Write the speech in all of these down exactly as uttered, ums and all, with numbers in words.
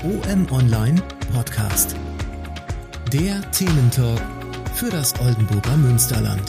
O M Online Podcast. Der Thementalk für das Oldenburger Münsterland.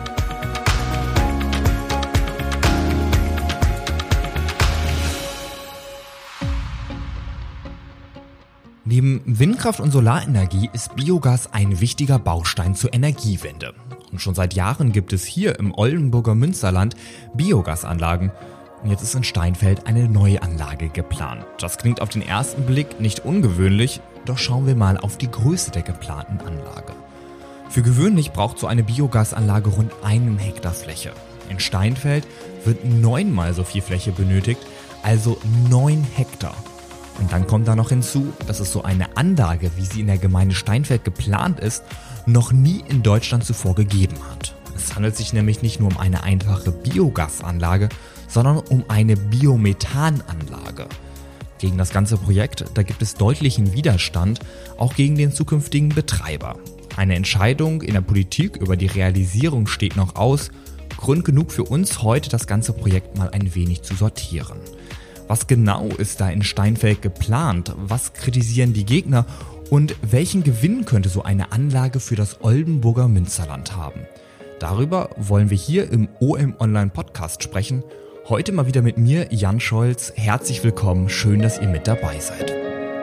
Neben Windkraft und Solarenergie ist Biogas ein wichtiger Baustein zur Energiewende. Und schon seit Jahren gibt es hier im Oldenburger Münsterland Biogasanlagen. Und jetzt ist in Steinfeld eine neue Anlage geplant. Das klingt auf den ersten Blick nicht ungewöhnlich, doch schauen wir mal auf die Größe der geplanten Anlage. Für gewöhnlich braucht so eine Biogasanlage rund einen Hektar Fläche. In Steinfeld wird neunmal so viel Fläche benötigt, also neun Hektar. Und dann kommt da noch hinzu, dass es so eine Anlage, wie sie in der Gemeinde Steinfeld geplant ist, noch nie in Deutschland zuvor gegeben hat. Es handelt sich nämlich nicht nur um eine einfache Biogasanlage, sondern um eine Biomethananlage. Gegen das ganze Projekt, da gibt es deutlichen Widerstand, auch gegen den zukünftigen Betreiber. Eine Entscheidung in der Politik über die Realisierung steht noch aus. Grund genug für uns heute, das ganze Projekt mal ein wenig zu sortieren. Was genau ist da in Steinfeld geplant? Was kritisieren die Gegner? Und welchen Gewinn könnte so eine Anlage für das Oldenburger Münsterland haben? Darüber wollen wir hier im O M Online Podcast sprechen. Heute mal wieder mit mir, Jan Scholz. Herzlich willkommen, schön, dass ihr mit dabei seid.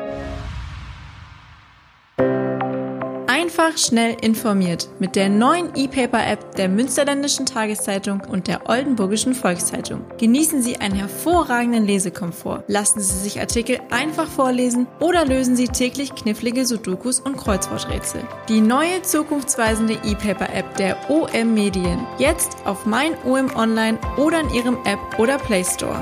Einfach schnell informiert mit der neuen E-Paper-App der Münsterländischen Tageszeitung und der Oldenburgischen Volkszeitung. Genießen Sie einen hervorragenden Lesekomfort. Lassen Sie sich Artikel einfach vorlesen oder lösen Sie täglich knifflige Sudokus und Kreuzworträtsel. Die neue zukunftsweisende E-Paper-App der O M Medien. Jetzt auf mein O M Online oder in Ihrem App- oder Play Store.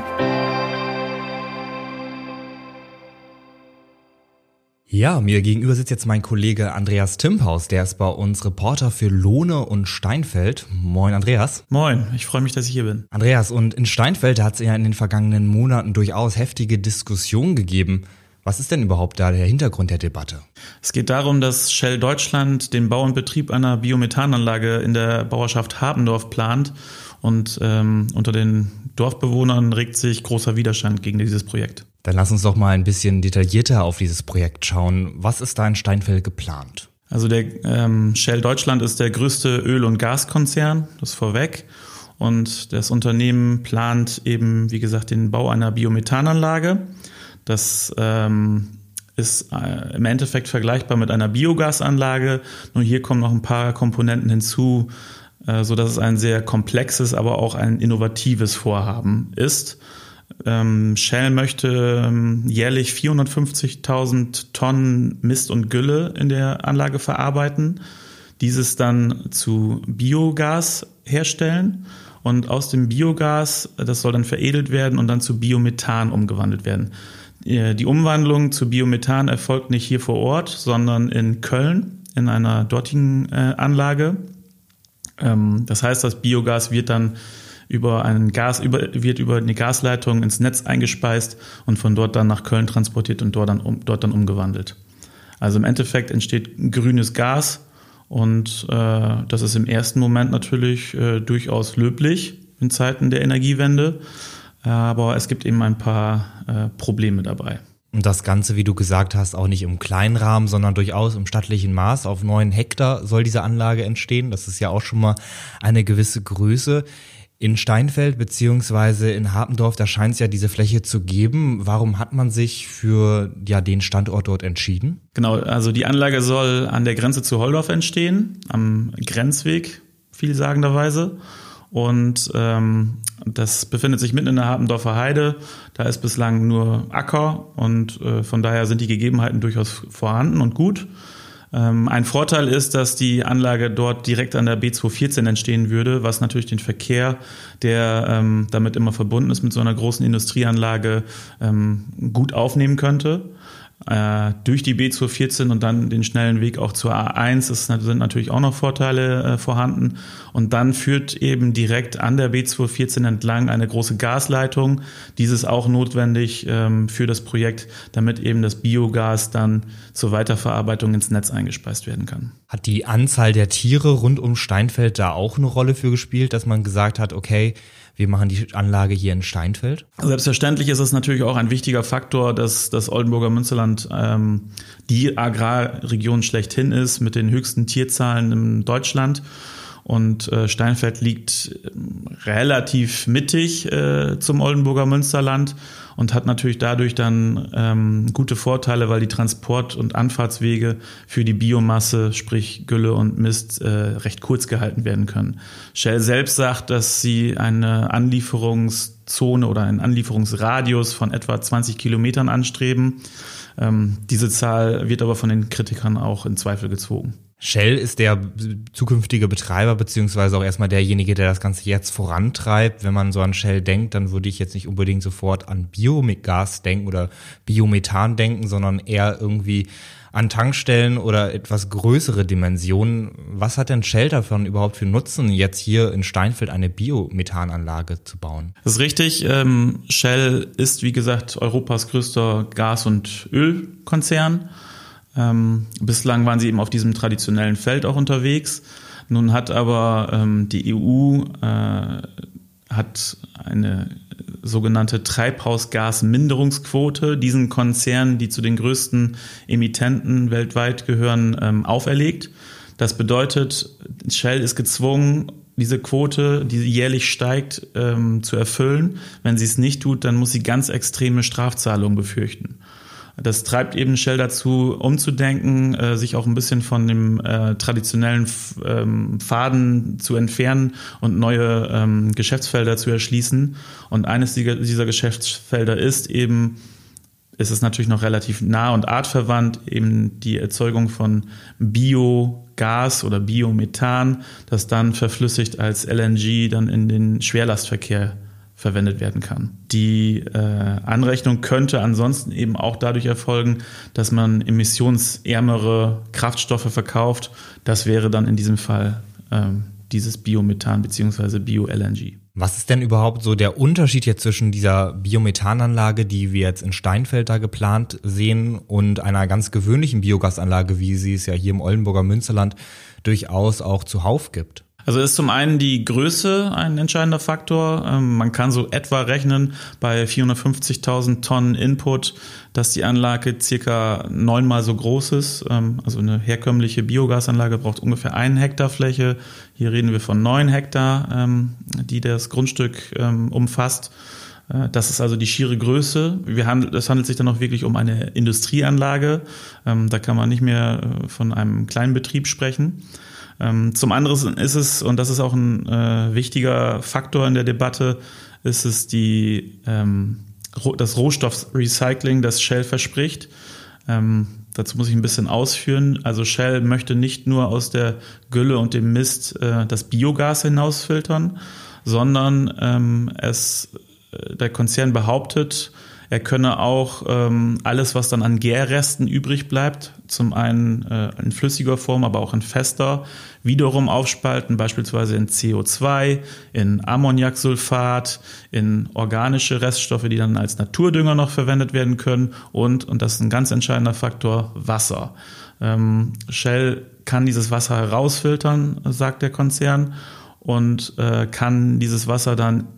Ja, mir gegenüber sitzt jetzt mein Kollege Andreas Timphaus, der ist bei uns Reporter für Lohne und Steinfeld. Moin Andreas. Moin, ich freue mich, dass ich hier bin. Andreas, und in Steinfeld hat es ja in den vergangenen Monaten durchaus heftige Diskussionen gegeben. Was ist denn überhaupt da der Hintergrund der Debatte? Es geht darum, dass Shell Deutschland den Bau und Betrieb einer Biomethananlage in der Bauerschaft Habendorf plant. Und ähm, unter den Dorfbewohnern regt sich großer Widerstand gegen dieses Projekt. Dann lass uns doch mal ein bisschen detaillierter auf dieses Projekt schauen. Was ist da in Steinfeld geplant? Also der ähm, Shell Deutschland ist der größte Öl- und Gaskonzern, das vorweg. Und das Unternehmen plant eben, wie gesagt, den Bau einer Biomethananlage. Das ähm, ist äh, im Endeffekt vergleichbar mit einer Biogasanlage. Nur hier kommen noch ein paar Komponenten hinzu, äh, sodass es ein sehr komplexes, aber auch ein innovatives Vorhaben ist. Ähm, Shell möchte ähm, jährlich vierhundertfünfzigtausend Tonnen Mist und Gülle in der Anlage verarbeiten, dieses dann zu Biogas herstellen und aus dem Biogas, das soll dann veredelt werden und dann zu Biomethan umgewandelt werden. Die Umwandlung zu Biomethan erfolgt nicht hier vor Ort, sondern in Köln in einer dortigen äh, Anlage. Ähm, das heißt, das Biogas wird dann über einen Gas über wird über eine Gasleitung ins Netz eingespeist und von dort dann nach Köln transportiert und dort dann um, dort dann umgewandelt. Also im Endeffekt entsteht grünes Gas und äh, das ist im ersten Moment natürlich äh, durchaus löblich in Zeiten der Energiewende, aber es gibt eben ein paar äh, Probleme dabei. Und das Ganze, wie du gesagt hast, auch nicht im kleinen Rahmen, sondern durchaus im stattlichen Maß. Auf neun Hektar soll diese Anlage entstehen. Das ist ja auch schon mal eine gewisse Größe. In Steinfeld beziehungsweise in Habendorf, da scheint es ja diese Fläche zu geben. Warum hat man sich für ja den Standort dort entschieden? Genau, also die Anlage soll an der Grenze zu Holdorf entstehen, am Grenzweg, vielsagenderweise. Und ähm, das befindet sich mitten in der Habendorfer Heide. Da ist bislang nur Acker und äh, von daher sind die Gegebenheiten durchaus vorhanden und gut. Ähm, ein Vorteil ist, dass die Anlage dort direkt an der B zweihundertvierzehn entstehen würde, was natürlich den Verkehr, der ähm, damit immer verbunden ist mit so einer großen Industrieanlage, ähm, gut aufnehmen könnte. Äh, durch die B zweihundertvierzehn und dann den schnellen Weg auch zur A eins ist, sind natürlich auch noch Vorteile äh, vorhanden. Und dann führt eben direkt an der B zweihundertvierzehn entlang eine große Gasleitung. Dies ist auch notwendig ähm, für das Projekt, damit eben das Biogas dann zur Weiterverarbeitung ins Netz eingespeist werden kann. Hat die Anzahl der Tiere rund um Steinfeld da auch eine Rolle für gespielt, dass man gesagt hat, okay, wir machen die Anlage hier in Steinfeld? Selbstverständlich ist es natürlich auch ein wichtiger Faktor, dass das Oldenburger Münsterland ähm, die Agrarregion schlechthin ist mit den höchsten Tierzahlen in Deutschland. Und äh, Steinfeld liegt äh, relativ mittig äh, zum Oldenburger Münsterland und hat natürlich dadurch dann ähm, gute Vorteile, weil die Transport- und Anfahrtswege für die Biomasse, sprich Gülle und Mist, äh, recht kurz gehalten werden können. Shell selbst sagt, dass sie eine Anlieferungszone oder einen Anlieferungsradius von etwa zwanzig Kilometern anstreben. Ähm, diese Zahl wird aber von den Kritikern auch in Zweifel gezogen. Shell ist der zukünftige Betreiber beziehungsweise auch erstmal derjenige, der das Ganze jetzt vorantreibt. Wenn man so an Shell denkt, dann würde ich jetzt nicht unbedingt sofort an Biogas denken oder Biomethan denken, sondern eher irgendwie an Tankstellen oder etwas größere Dimensionen. Was hat denn Shell davon überhaupt für Nutzen, jetzt hier in Steinfeld eine Biomethananlage zu bauen? Das ist richtig. Ähm, Shell ist, wie gesagt, Europas größter Gas- und Ölkonzern. Ähm, bislang waren sie eben auf diesem traditionellen Feld auch unterwegs. Nun hat aber ähm, die E U äh, hat eine sogenannte Treibhausgasminderungsquote diesen Konzernen, die zu den größten Emittenten weltweit gehören, ähm, auferlegt. Das bedeutet, Shell ist gezwungen, diese Quote, die jährlich steigt, ähm, zu erfüllen. Wenn sie es nicht tut, dann muss sie ganz extreme Strafzahlungen befürchten. Das treibt eben Shell dazu, umzudenken, äh, sich auch ein bisschen von dem äh, traditionellen ähm, Faden zu entfernen und neue ähm, Geschäftsfelder zu erschließen. Und eines dieser Geschäftsfelder ist eben, ist es natürlich noch relativ nah und artverwandt, eben die Erzeugung von Biogas oder Biomethan, das dann verflüssigt als L N G dann in den Schwerlastverkehr verwendet werden kann. Die äh, Anrechnung könnte ansonsten eben auch dadurch erfolgen, dass man emissionsärmere Kraftstoffe verkauft. Das wäre dann in diesem Fall ähm, dieses Biomethan bzw. Bio-L N G. Was ist denn überhaupt so der Unterschied jetzt zwischen dieser Biomethananlage, die wir jetzt in Steinfeld da geplant sehen, und einer ganz gewöhnlichen Biogasanlage, wie sie es ja hier im Oldenburger Münsterland durchaus auch zuhauf gibt? Also ist zum einen die Größe ein entscheidender Faktor. Man kann so etwa rechnen bei vierhundertfünfzigtausend Tonnen Input, dass die Anlage circa neunmal so groß ist. Also eine herkömmliche Biogasanlage braucht ungefähr einen Hektar Fläche. Hier reden wir von neun Hektar, die das Grundstück umfasst. Das ist also die schiere Größe. Wir handelt, es handelt sich dann auch wirklich um eine Industrieanlage. Da kann man nicht mehr von einem kleinen Betrieb sprechen. Zum anderen ist es, und das ist auch ein äh, wichtiger Faktor in der Debatte, ist es die, ähm, das Rohstoffrecycling, das Shell verspricht. Ähm, dazu muss ich ein bisschen ausführen. Also Shell möchte nicht nur aus der Gülle und dem Mist äh, das Biogas hinausfiltern, sondern ähm, es, äh, der Konzern behauptet, er könne auch ähm, alles, was dann an Gärresten übrig bleibt, zum einen äh, in flüssiger Form, aber auch in fester, wiederum aufspalten, beispielsweise in C O zwei, in Ammoniaksulfat, in organische Reststoffe, die dann als Naturdünger noch verwendet werden können und, und das ist ein ganz entscheidender Faktor, Wasser. Ähm, Shell kann dieses Wasser herausfiltern, sagt der Konzern, und äh, kann dieses Wasser dann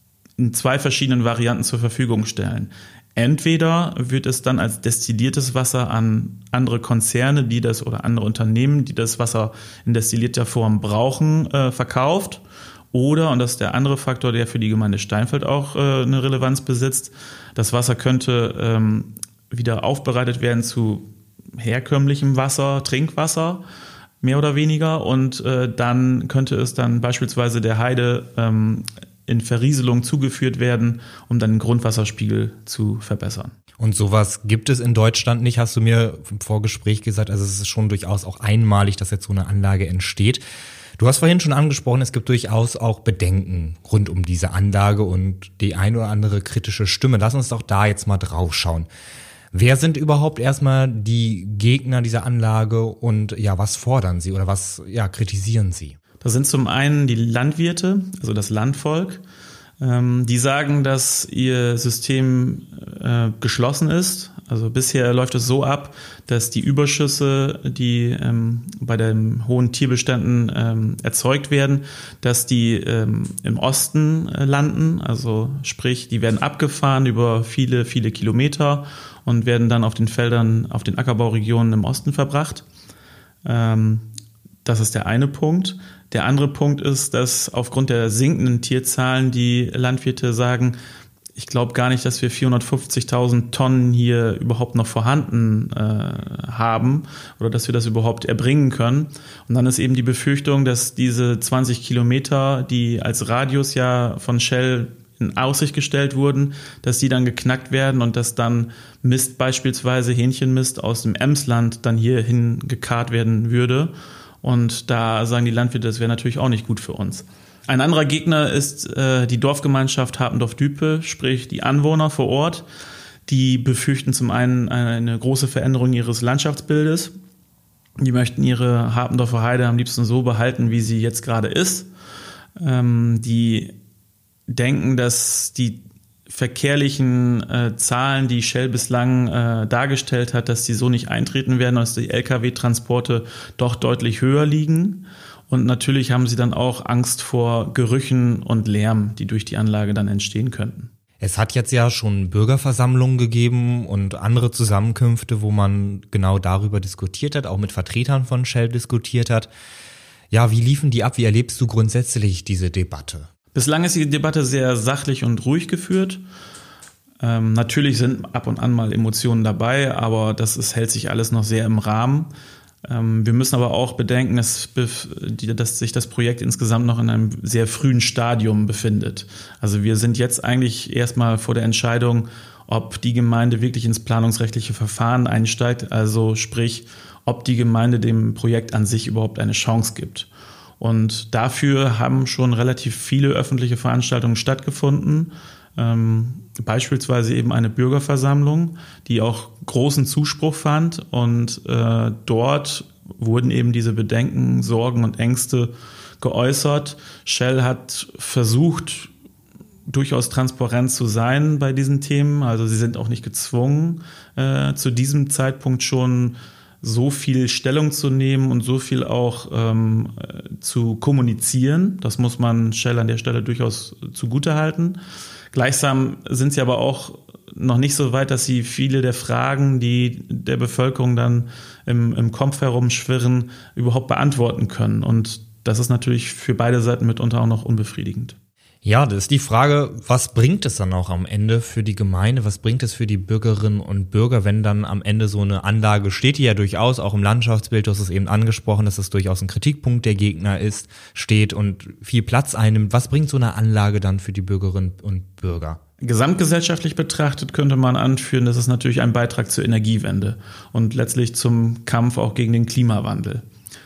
in zwei verschiedenen Varianten zur Verfügung stellen. Entweder wird es dann als destilliertes Wasser an andere Konzerne, die das oder andere Unternehmen, die das Wasser in destillierter Form brauchen, äh, verkauft. Oder, und das ist der andere Faktor, der für die Gemeinde Steinfeld auch äh, eine Relevanz besitzt, das Wasser könnte ähm, wieder aufbereitet werden zu herkömmlichem Wasser, Trinkwasser, mehr oder weniger. Und äh, dann könnte es dann beispielsweise der Heide ähm, in Verrieselung zugeführt werden, um dann den Grundwasserspiegel zu verbessern. Und sowas gibt es in Deutschland nicht, hast du mir im Vorgespräch gesagt. Also es ist schon durchaus auch einmalig, dass jetzt so eine Anlage entsteht. Du hast vorhin schon angesprochen, es gibt durchaus auch Bedenken rund um diese Anlage und die ein oder andere kritische Stimme. Lass uns doch da jetzt mal drauf schauen. Wer sind überhaupt erstmal die Gegner dieser Anlage und ja, was fordern sie oder was ja kritisieren sie? Das sind zum einen die Landwirte, also das Landvolk. Ähm, die sagen, dass ihr System äh, geschlossen ist. Also bisher läuft es so ab, dass die Überschüsse, die ähm, bei den hohen Tierbeständen ähm, erzeugt werden, dass die ähm, im Osten äh, landen. Also sprich, die werden abgefahren über viele, viele Kilometer und werden dann auf den Feldern, auf den Ackerbauregionen im Osten verbracht. Ähm, das ist der eine Punkt. Der andere Punkt ist, dass aufgrund der sinkenden Tierzahlen die Landwirte sagen, ich glaube gar nicht, dass wir vierhundertfünfzigtausend Tonnen hier überhaupt noch vorhanden äh, haben oder dass wir das überhaupt erbringen können. Und dann ist eben die Befürchtung, dass diese zwanzig Kilometer, die als Radius ja von Shell in Aussicht gestellt wurden, dass die dann geknackt werden und dass dann Mist, beispielsweise Hähnchenmist aus dem Emsland, dann hier hingekarrt werden würde. Und da sagen die Landwirte, das wäre natürlich auch nicht gut für uns. Ein anderer Gegner ist äh, die Dorfgemeinschaft Hapendorf-Düpe, sprich die Anwohner vor Ort. Die befürchten zum einen eine große Veränderung ihres Landschaftsbildes. Die möchten ihre Hapendorfer Heide am liebsten so behalten, wie sie jetzt gerade ist. Ähm, die denken, dass die verkehrlichen äh, Zahlen, die Shell bislang äh, dargestellt hat, dass die so nicht eintreten werden, dass die L K W-Transporte doch deutlich höher liegen. Und natürlich haben sie dann auch Angst vor Gerüchen und Lärm, die durch die Anlage dann entstehen könnten. Es hat jetzt ja schon Bürgerversammlungen gegeben und andere Zusammenkünfte, wo man genau darüber diskutiert hat, auch mit Vertretern von Shell diskutiert hat. Ja, wie liefen die ab? Wie erlebst du grundsätzlich diese Debatte? Bislang ist die Debatte sehr sachlich und ruhig geführt. Ähm, natürlich sind ab und an mal Emotionen dabei, aber das ist, hält sich alles noch sehr im Rahmen. Ähm, wir müssen aber auch bedenken, dass, dass sich das Projekt insgesamt noch in einem sehr frühen Stadium befindet. Also wir sind jetzt eigentlich erstmal vor der Entscheidung, ob die Gemeinde wirklich ins planungsrechtliche Verfahren einsteigt, also sprich, ob die Gemeinde dem Projekt an sich überhaupt eine Chance gibt. Und dafür haben schon relativ viele öffentliche Veranstaltungen stattgefunden, ähm, beispielsweise eben eine Bürgerversammlung, die auch großen Zuspruch fand. Und äh, dort wurden eben diese Bedenken, Sorgen und Ängste geäußert. Shell hat versucht, durchaus transparent zu sein bei diesen Themen. Also sie sind auch nicht gezwungen, äh, zu diesem Zeitpunkt schon so viel Stellung zu nehmen und so viel auch ähm, zu kommunizieren. Das muss man Shell an der Stelle durchaus zugutehalten. Gleichsam sind sie aber auch noch nicht so weit, dass sie viele der Fragen, die der Bevölkerung dann im, im Kopf herumschwirren, überhaupt beantworten können. Und das ist natürlich für beide Seiten mitunter auch noch unbefriedigend. Ja, das ist die Frage, was bringt es dann auch am Ende für die Gemeinde, was bringt es für die Bürgerinnen und Bürger, wenn dann am Ende so eine Anlage steht, die ja durchaus auch im Landschaftsbild, du hast es eben angesprochen, dass es durchaus ein Kritikpunkt der Gegner ist, steht und viel Platz einnimmt. Was bringt so eine Anlage dann für die Bürgerinnen und Bürger? Gesamtgesellschaftlich betrachtet könnte man anführen, das ist natürlich ein Beitrag zur Energiewende und letztlich zum Kampf auch gegen den Klimawandel.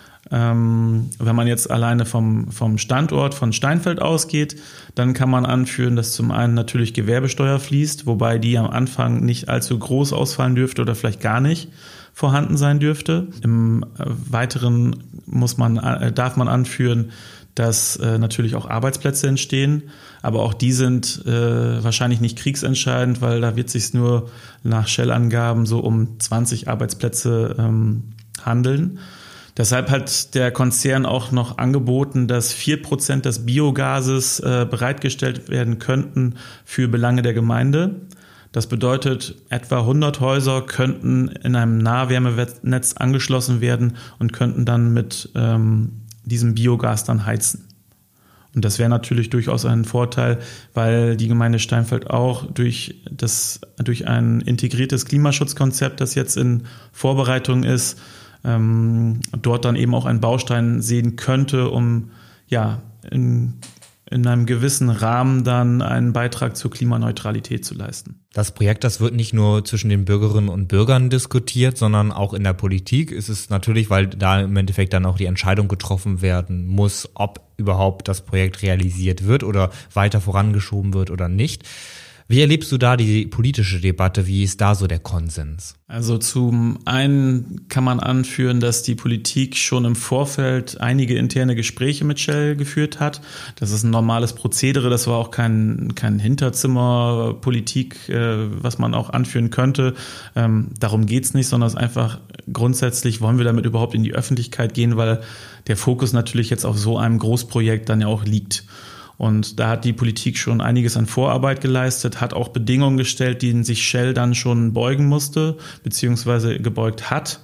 Ähm, wenn man jetzt alleine vom, vom Standort von Steinfeld ausgeht, dann kann man anführen, dass zum einen natürlich Gewerbesteuer fließt, wobei die am Anfang nicht allzu groß ausfallen dürfte oder vielleicht gar nicht vorhanden sein dürfte. Im Weiteren muss man, äh, darf man anführen, dass äh, natürlich auch Arbeitsplätze entstehen, aber auch die sind äh, wahrscheinlich nicht kriegsentscheidend, weil da wird es sich nur nach Shell-Angaben so um zwanzig Arbeitsplätze ähm, handeln. Deshalb hat der Konzern auch noch angeboten, dass vier Prozent des Biogases äh, bereitgestellt werden könnten für Belange der Gemeinde. Das bedeutet, etwa hundert Häuser könnten in einem Nahwärmenetz angeschlossen werden und könnten dann mit ähm, diesem Biogas dann heizen. Und das wäre natürlich durchaus ein Vorteil, weil die Gemeinde Steinfeld auch durch das, durch ein integriertes Klimaschutzkonzept, das jetzt in Vorbereitung ist, ähm, dort dann eben auch einen Baustein sehen könnte, um ja in, in einem gewissen Rahmen dann einen Beitrag zur Klimaneutralität zu leisten. Das Projekt, das wird nicht nur zwischen den Bürgerinnen und Bürgern diskutiert, sondern auch in der Politik ist es natürlich, weil da im Endeffekt dann auch die Entscheidung getroffen werden muss, ob überhaupt das Projekt realisiert wird oder weiter vorangeschoben wird oder nicht. Wie erlebst du da die politische Debatte? Wie ist da so der Konsens? Also zum einen kann man anführen, dass die Politik schon im Vorfeld einige interne Gespräche mit Shell geführt hat. Das ist ein normales Prozedere, das war auch kein, kein Hinterzimmerpolitik, äh, was man auch anführen könnte. Ähm, darum geht's nicht, sondern es ist einfach grundsätzlich, wollen wir damit überhaupt in die Öffentlichkeit gehen, weil der Fokus natürlich jetzt auf so einem Großprojekt dann ja auch liegt. Und da hat die Politik schon einiges an Vorarbeit geleistet, hat auch Bedingungen gestellt, denen sich Shell dann schon beugen musste, beziehungsweise gebeugt hat.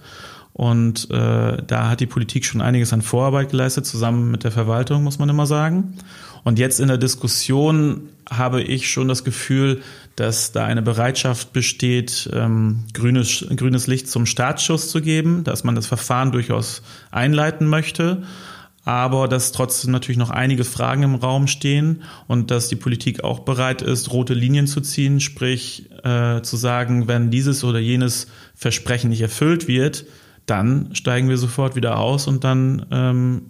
Und äh, da hat die Politik schon einiges an Vorarbeit geleistet, zusammen mit der Verwaltung, muss man immer sagen. Und jetzt in der Diskussion habe ich schon das Gefühl, dass da eine Bereitschaft besteht, ähm, grünes, grünes Licht zum Startschuss zu geben, dass man das Verfahren durchaus einleiten möchte. Aber dass trotzdem natürlich noch einige Fragen im Raum stehen und dass die Politik auch bereit ist, rote Linien zu ziehen, sprich äh, zu sagen, wenn dieses oder jenes Versprechen nicht erfüllt wird, dann steigen wir sofort wieder aus und dann ähm,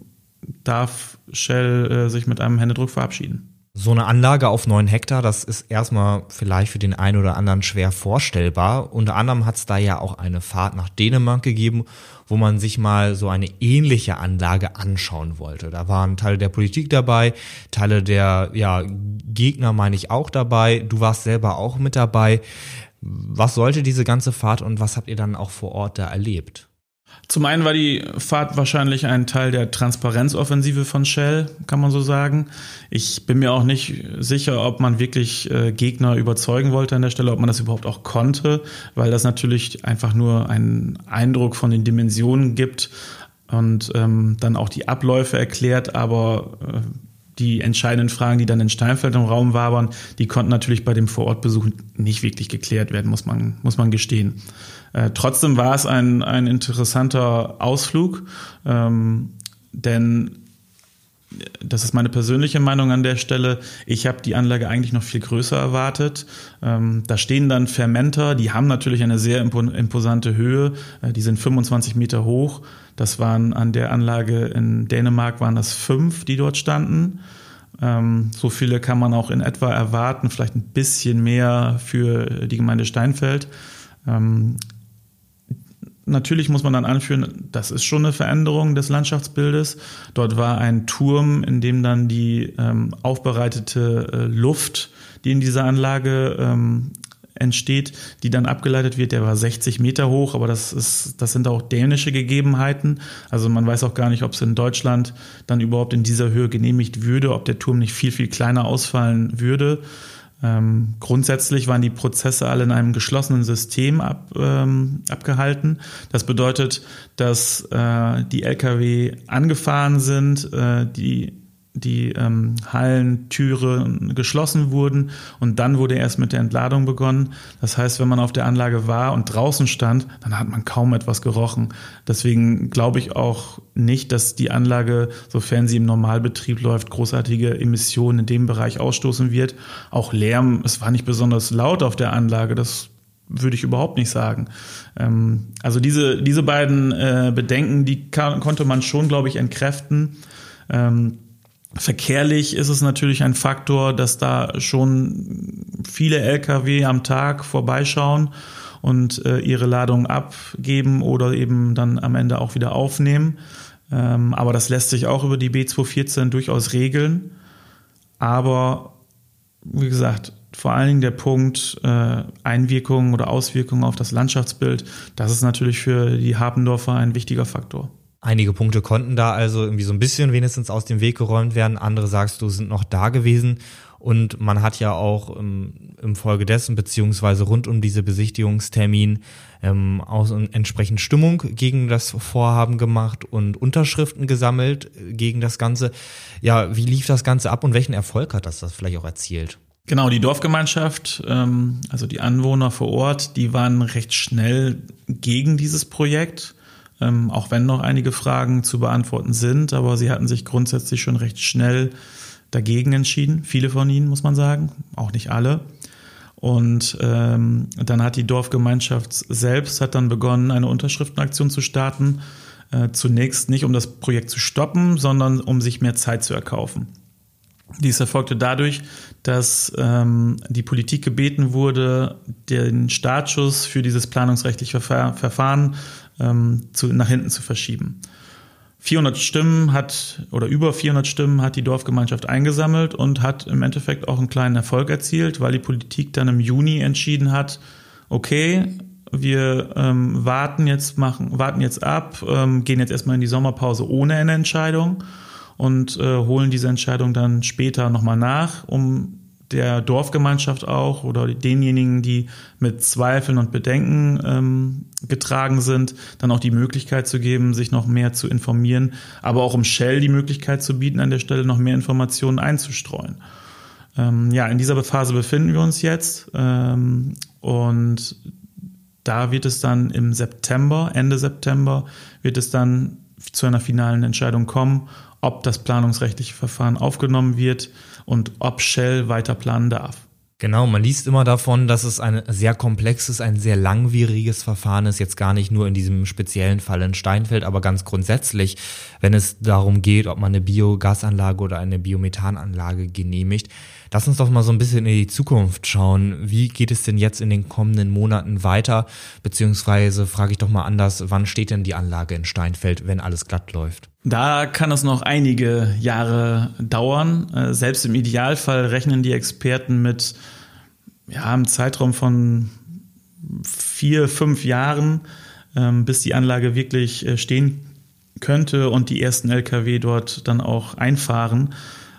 darf Shell äh, sich mit einem Händedruck verabschieden. So eine Anlage auf neun Hektar, das ist erstmal vielleicht für den einen oder anderen schwer vorstellbar. Unter anderem hat es da ja auch eine Fahrt nach Dänemark gegeben, wo man sich mal so eine ähnliche Anlage anschauen wollte. Da waren Teile der Politik dabei, Teile der ja, Gegner meine ich auch dabei. Du warst selber auch mit dabei. Was sollte diese ganze Fahrt und was habt ihr dann auch vor Ort da erlebt? Zum einen war die Fahrt wahrscheinlich ein Teil der Transparenzoffensive von Shell, kann man so sagen. Ich bin mir auch nicht sicher, ob man wirklich äh, Gegner überzeugen wollte an der Stelle, ob man das überhaupt auch konnte, weil das natürlich einfach nur einen Eindruck von den Dimensionen gibt und ähm, dann auch die Abläufe erklärt, aber äh, die entscheidenden Fragen, die dann in Steinfeld im Raum wabern, die konnten natürlich bei dem Vorortbesuch nicht wirklich geklärt werden, muss man, muss man gestehen. Äh, trotzdem war es ein, ein interessanter Ausflug, ähm, denn das ist meine persönliche Meinung an der Stelle. Ich habe die Anlage eigentlich noch viel größer erwartet. Ähm, da stehen dann Fermenter, die haben natürlich eine sehr imposante Höhe. Äh, die sind fünfundzwanzig Meter hoch. Das waren an der Anlage in Dänemark waren das fünf, die dort standen. Ähm, so viele kann man auch in etwa erwarten, vielleicht ein bisschen mehr für die Gemeinde Steinfeld. Ähm, Natürlich muss man dann anführen, das ist schon eine Veränderung des Landschaftsbildes. Dort war ein Turm, in dem dann die ähm, aufbereitete äh, Luft, die in dieser Anlage ähm, entsteht, die dann abgeleitet wird, der war sechzig Meter hoch, aber das ist, das sind auch dänische Gegebenheiten. Also man weiß auch gar nicht, ob es in Deutschland dann überhaupt in dieser Höhe genehmigt würde, ob der Turm nicht viel, viel kleiner ausfallen würde. Ähm, grundsätzlich waren die Prozesse alle in einem geschlossenen System ab, ähm, abgehalten. Das bedeutet, dass äh, die L K W angefahren sind, äh, die die ähm, Hallentüre geschlossen wurden und dann wurde erst mit der Entladung begonnen. Das heißt, wenn man auf der Anlage war und draußen stand, dann hat man kaum etwas gerochen. Deswegen glaube ich auch nicht, dass die Anlage, sofern sie im Normalbetrieb läuft, großartige Emissionen in dem Bereich ausstoßen wird. Auch Lärm, es war nicht besonders laut auf der Anlage, das würde ich überhaupt nicht sagen. Ähm, also diese, diese beiden äh, Bedenken, die kann, konnte man schon, glaube ich, entkräften. Ähm, Verkehrlich ist es natürlich ein Faktor, dass da schon viele L K W am Tag vorbeischauen und äh, ihre Ladung abgeben oder eben dann am Ende auch wieder aufnehmen. Ähm, aber das lässt sich auch über die B zweihundertvierzehn durchaus regeln. Aber wie gesagt, vor allen Dingen der Punkt äh, Einwirkungen oder Auswirkungen auf das Landschaftsbild, das ist natürlich für die Hapendorfer ein wichtiger Faktor. Einige Punkte konnten da also irgendwie so ein bisschen wenigstens aus dem Weg geräumt werden. Andere, sagst du, sind noch da gewesen. Und man hat ja auch im, im Folge dessen, beziehungsweise rund um diese Besichtigungstermin, ähm, auch entsprechend Stimmung gegen das Vorhaben gemacht und Unterschriften gesammelt gegen das Ganze. Ja, wie lief das Ganze ab und welchen Erfolg hat das, das vielleicht auch erzielt? Genau, die Dorfgemeinschaft, ähm, also die Anwohner vor Ort, die waren recht schnell gegen dieses Projekt. Ähm, auch wenn noch einige Fragen zu beantworten sind, aber sie hatten sich grundsätzlich schon recht schnell dagegen entschieden. Viele von ihnen, muss man sagen, auch nicht alle. Und ähm, dann hat die Dorfgemeinschaft selbst hat dann begonnen, eine Unterschriftenaktion zu starten. Äh, zunächst nicht, um das Projekt zu stoppen, sondern um sich mehr Zeit zu erkaufen. Dies erfolgte dadurch, dass ähm, die Politik gebeten wurde, den Startschuss für dieses planungsrechtliche Verfahr- Verfahren ähm, zu, nach hinten zu verschieben. vierhundert Stimmen hat oder über vierhundert Stimmen hat die Dorfgemeinschaft eingesammelt und hat im Endeffekt auch einen kleinen Erfolg erzielt, weil die Politik dann im Juni entschieden hat, okay, wir ähm, warten jetzt machen, warten jetzt ab, ähm, gehen jetzt erstmal in die Sommerpause ohne eine Entscheidung und äh, holen diese Entscheidung dann später nochmal nach, um der Dorfgemeinschaft auch oder denjenigen, die mit Zweifeln und Bedenken ähm, getragen sind, dann auch die Möglichkeit zu geben, sich noch mehr zu informieren, aber auch um Shell die Möglichkeit zu bieten, an der Stelle noch mehr Informationen einzustreuen. Ähm, ja, in dieser Phase befinden wir uns jetzt ähm, und da wird es dann im September, Ende September, wird es dann zu einer finalen Entscheidung kommen, ob das planungsrechtliche Verfahren aufgenommen wird und ob Shell weiter planen darf. Genau, man liest immer davon, dass es ein sehr komplexes, ein sehr langwieriges Verfahren ist, jetzt gar nicht nur in diesem speziellen Fall in Steinfeld, aber ganz grundsätzlich, wenn es darum geht, ob man eine Biogasanlage oder eine Biomethananlage genehmigt. Lass uns doch mal so ein bisschen in die Zukunft schauen. Wie geht es denn jetzt in den kommenden Monaten weiter? Beziehungsweise frage ich doch mal anders, wann steht denn die Anlage in Steinfeld, wenn alles glatt läuft? Da kann es noch einige Jahre dauern. Selbst im Idealfall rechnen die Experten mit ja, einem Zeitraum von vier, fünf Jahren, bis die Anlage wirklich stehen könnte und die ersten L K W dort dann auch einfahren.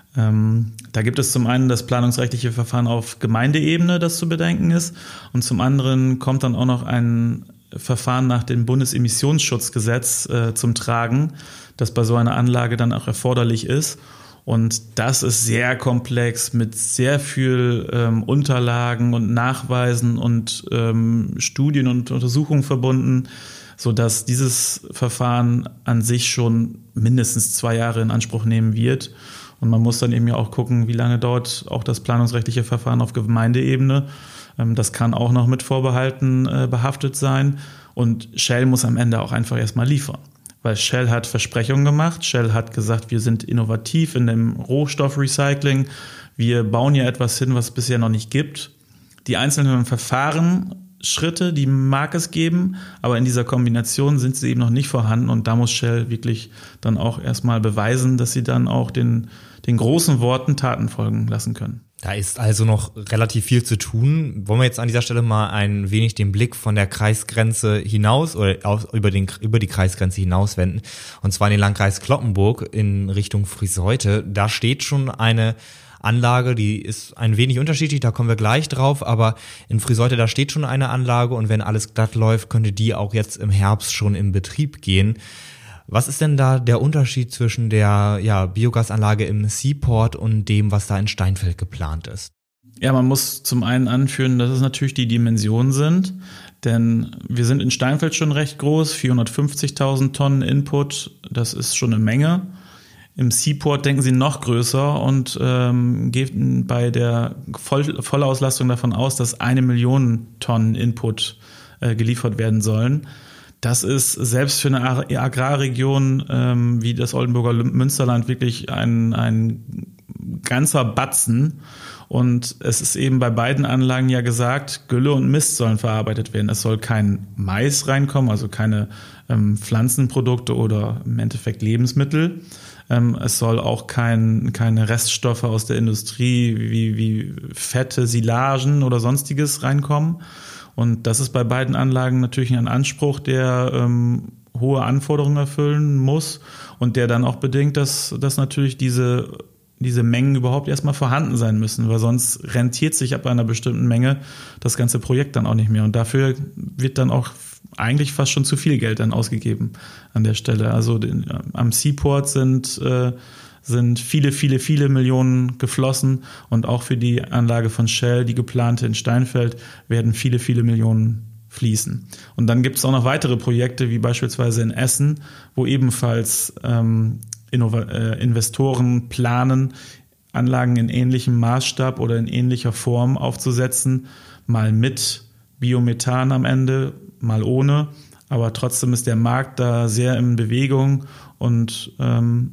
Da gibt es zum einen das planungsrechtliche Verfahren auf Gemeindeebene, das zu bedenken ist. Und zum anderen kommt dann auch noch ein Verfahren nach dem Bundesemissionsschutzgesetz äh, zum Tragen, das bei so einer Anlage dann auch erforderlich ist. Und das ist sehr komplex mit sehr viel ähm, Unterlagen und Nachweisen und ähm, Studien und Untersuchungen verbunden, sodass dieses Verfahren an sich schon mindestens zwei Jahre in Anspruch nehmen wird. Und man muss dann eben ja auch gucken, wie lange dauert auch das planungsrechtliche Verfahren auf Gemeindeebene. Das kann auch noch mit Vorbehalten behaftet sein. Und Shell muss am Ende auch einfach erstmal liefern. Weil Shell hat Versprechungen gemacht. Shell hat gesagt, wir sind innovativ in dem Rohstoffrecycling. Wir bauen ja etwas hin, was es bisher noch nicht gibt. Die einzelnen Verfahren, Schritte, die mag es geben, aber in dieser Kombination sind sie eben noch nicht vorhanden. Und da muss Shell wirklich dann auch erstmal beweisen, dass sie dann auch den, den großen Worten Taten folgen lassen können. Da ist also noch relativ viel zu tun. Wollen wir jetzt an dieser Stelle mal ein wenig den Blick von der Kreisgrenze hinaus oder aus, über, den, über die Kreisgrenze hinaus wenden. Und zwar in den Landkreis Cloppenburg in Richtung Friseute. Da steht schon eine Anlage, die ist ein wenig unterschiedlich, da kommen wir gleich drauf, aber in Friseute, da steht schon eine Anlage und wenn alles glatt läuft, könnte die auch jetzt im Herbst schon in Betrieb gehen. Was ist denn da der Unterschied zwischen der ja, Biogasanlage im Seaport und dem, was da in Steinfeld geplant ist? Ja, man muss zum einen anführen, dass es natürlich die Dimensionen sind, denn wir sind in Steinfeld schon recht groß, vierhundertfünfzigtausend Tonnen Input, das ist schon eine Menge. Im Seaport denken sie noch größer und ähm, gehen bei der Voll- Vollauslastung davon aus, dass eine Million Tonnen Input äh, geliefert werden sollen. Das ist selbst für eine Agrarregion ähm, wie das Oldenburger Münsterland wirklich ein, ein ganzer Batzen. Und es ist eben bei beiden Anlagen ja gesagt, Gülle und Mist sollen verarbeitet werden. Es soll kein Mais reinkommen, also keine ähm, Pflanzenprodukte oder im Endeffekt Lebensmittel. Ähm, es soll auch kein, keine Reststoffe aus der Industrie wie, wie Fette, Silagen oder sonstiges reinkommen. Und das ist bei beiden Anlagen natürlich ein Anspruch, der ähm, hohe Anforderungen erfüllen muss und der dann auch bedingt, dass, dass natürlich diese, diese Mengen überhaupt erstmal vorhanden sein müssen, weil sonst rentiert sich ab einer bestimmten Menge das ganze Projekt dann auch nicht mehr. Und dafür wird dann auch eigentlich fast schon zu viel Geld dann ausgegeben an der Stelle. Also den, am Seaport sind äh, sind viele, viele, viele Millionen geflossen und auch für die Anlage von Shell, die geplante in Steinfeld, werden viele, viele Millionen fließen. Und dann gibt es auch noch weitere Projekte, wie beispielsweise in Essen, wo ebenfalls ähm, Innov- äh, Investoren planen, Anlagen in ähnlichem Maßstab oder in ähnlicher Form aufzusetzen, mal mit Biomethan am Ende, mal ohne. Aber trotzdem ist der Markt da sehr in Bewegung und ähm,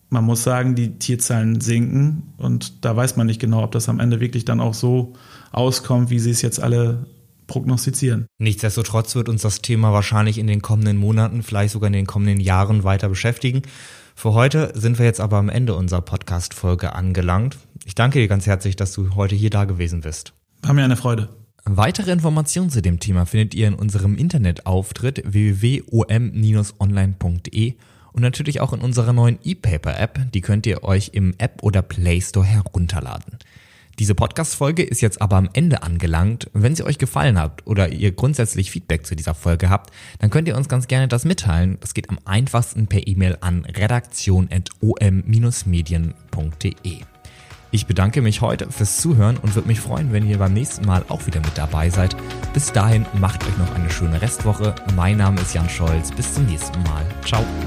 man muss sagen, die Tierzahlen sinken und da weiß man nicht genau, ob das am Ende wirklich dann auch so auskommt, wie sie es jetzt alle prognostizieren. Nichtsdestotrotz wird uns das Thema wahrscheinlich in den kommenden Monaten, vielleicht sogar in den kommenden Jahren weiter beschäftigen. Für heute sind wir jetzt aber am Ende unserer Podcast-Folge angelangt. Ich danke dir ganz herzlich, dass du heute hier da gewesen bist. War mir eine Freude. Weitere Informationen zu dem Thema findet ihr in unserem Internetauftritt w w w punkt o m Bindestrich online punkt de und natürlich auch in unserer neuen E-Paper-App, die könnt ihr euch im App oder Play Store herunterladen. Diese Podcast-Folge ist jetzt aber am Ende angelangt. Wenn sie euch gefallen hat oder ihr grundsätzlich Feedback zu dieser Folge habt, dann könnt ihr uns ganz gerne das mitteilen. Das geht am einfachsten per E-Mail an redaktion at o m Bindestrich medien punkt de. Ich bedanke mich heute fürs Zuhören und würde mich freuen, wenn ihr beim nächsten Mal auch wieder mit dabei seid. Bis dahin macht euch noch eine schöne Restwoche. Mein Name ist Jan Scholz. Bis zum nächsten Mal. Ciao.